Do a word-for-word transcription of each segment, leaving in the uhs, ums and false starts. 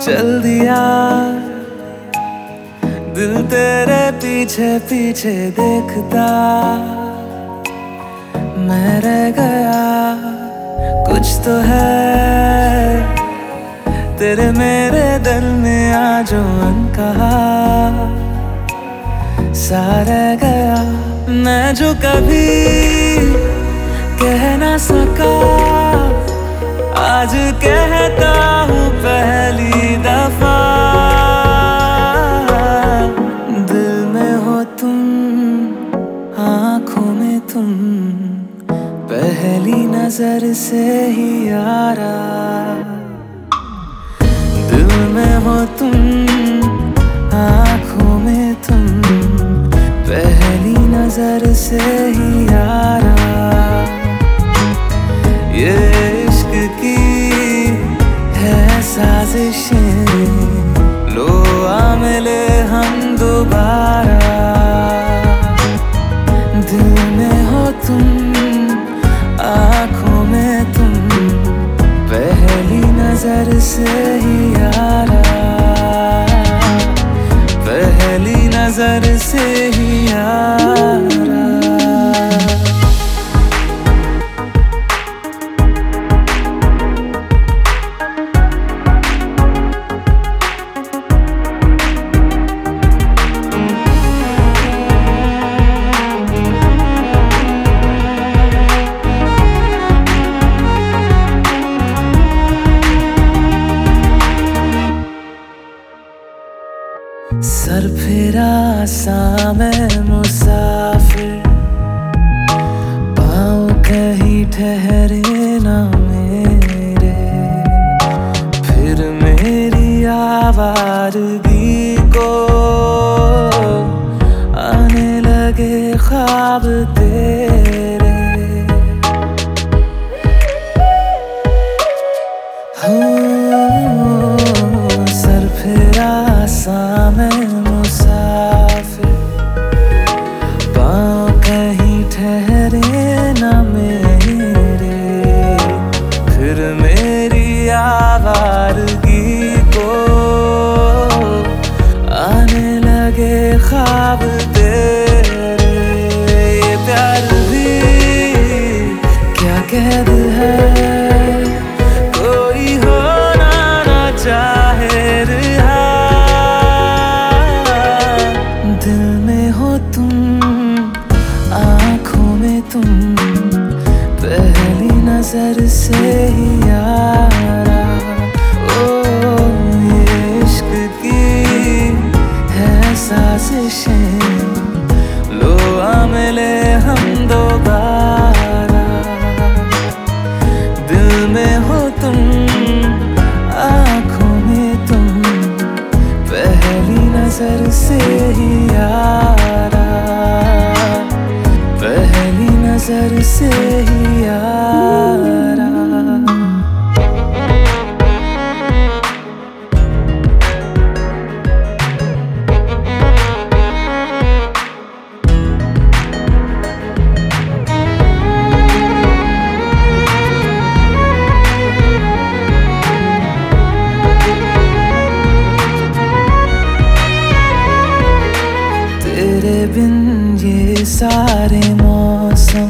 चल दिया दिल तेरे पीछे पीछे देखता, मैं रह गया कुछ तो है तेरे मेरे दरमिया जो अनकहा सा रह गया। मैं जो कभी कह ना सका आज कहता हूँ पहली दफा। दिल में हो तुम, आँखों में तुम, पहली नजर से ही यारा। दिल में हो तुम, आँखों में तुम, पहली नजर से ही यारा। ये इश्क की है साजिशें, लो आ मिले हम दोबारा। दिल में हो तुम, आँखों में तुम, पहली नजर से ही यारा। पहली नजर से ही यारा। सर फिरा सा मैं मुसाफिर, पाँव कहीं ठहरे ना मेरे। फिर मेरी आवारगी को आने लगे ख्वाब तेरे। हूँ सर फिरा सा मैं मुसाफिर, पाँव कहीं ठहरे ना मेरे। फिर मेरी आवारगी को आने लगे ख्वाब तेरे। ये प्यार भी क्या कैद है, कोई होना ना चाहे रिहा। दिल में हो तुम, आँखों में तुम, पहली नजर से ही यारा। ओ ये इश्क की है साजिशें, लो आ मिले हम दोबारा। दिल में हो तुम, आँखों में तुम, पहली नजर से ही यारा। पहली नजर से ही यारा। तेरे बिन ये सारे मौसम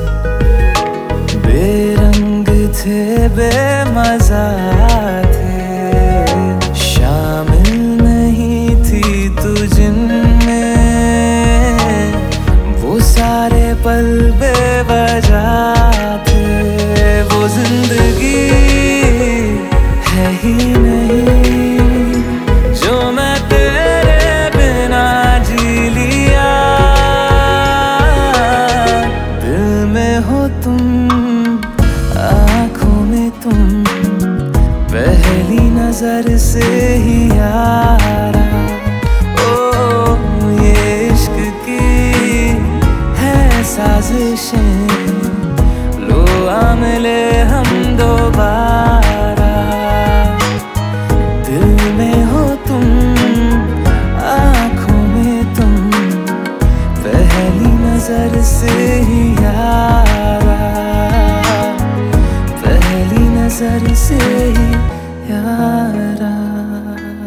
बेरंग थे, बेमजा थे। शामिल नहीं थी तू जिनमें, वो सारे पल बेवजह थे। वो जिंदगी है ही नहीं जो मैं तेरे बिना जी लिया। दिल में हो तुम, आँखों में तुम, पहली नजर से ही यारा। ओ ये इश्क की है साजिशें, लो आ मिले हम दोबारा। दिल में हो तुम, आँखों में तुम, पहली नजर से ही यारा। पहली नजर से ही यारा।